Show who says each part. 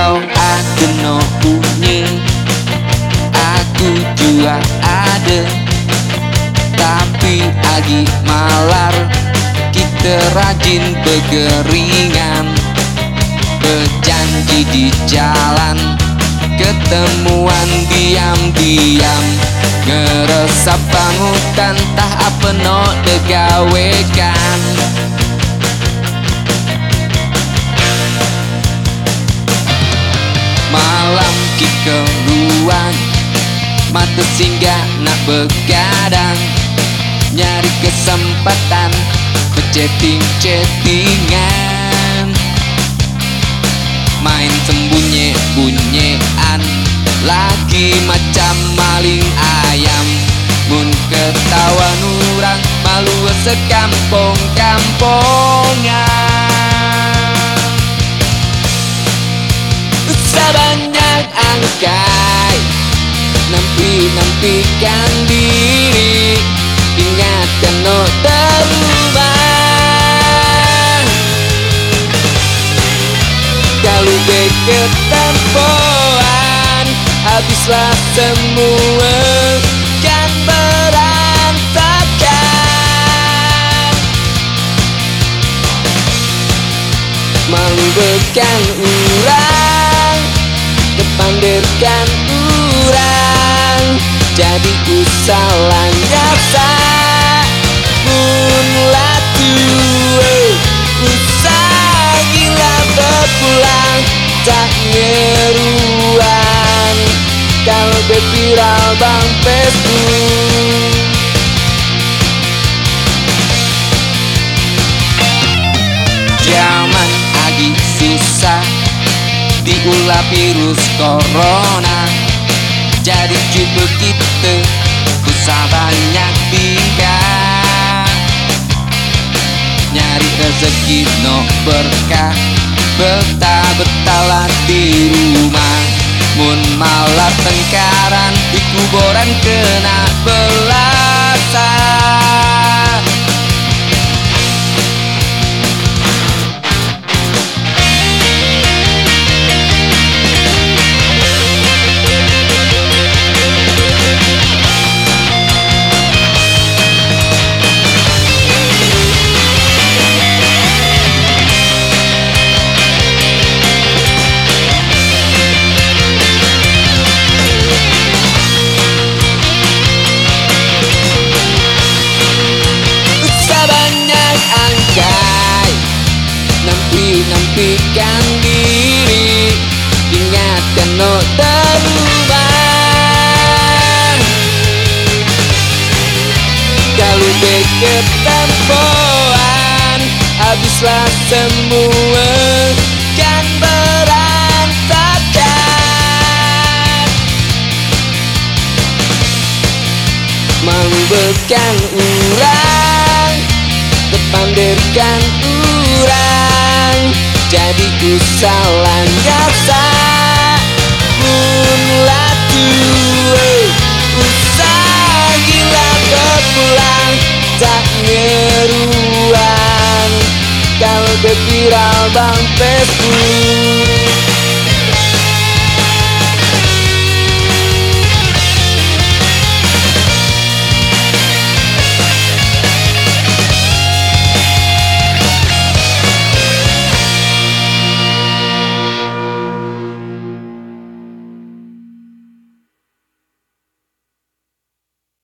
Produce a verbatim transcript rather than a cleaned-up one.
Speaker 1: kau ada no punya, aku juga ada. Tapi agi malar, kita rajin bergeringan, berjanji di jalan, ketemuan diam-diam, ngeresap bangutan tah apa no degawekan. Malam kita keluar, mata singgah nak begadang, nyari kesempatan berchatting-chattingan, main sembunyi-bunyian, lagi macam maling ayam. Mun ketawa nurang malu sekampung-kampungan. Usah banyak angkai, nampi-nampikan diri, ingatkan no terubah. Kalau ketempoan, habislah semua kan berantakan. Malu bekan urang, kepandirkan urang, jadi usalan jasa pun latu. Usah gila berpulang, tak ngeruan kalau viral bang Facebook. Zaman agi susah, diulah virus corona, jadi coba kita usah banyak tingkah, nyari rezeki no berkah, betah-betahlah di rumah. Mun malah tengkaran di kuburan kena belasan. Nampikan diri, ingatkan no terubah. Kalau ketempoan, habislah semua kan berantakan. Malu bekan urang, kepandirkan urang, jadi usalan jasa pun latu. Usah gila berpulang, tak ngeruan kalau viral bang Facebook.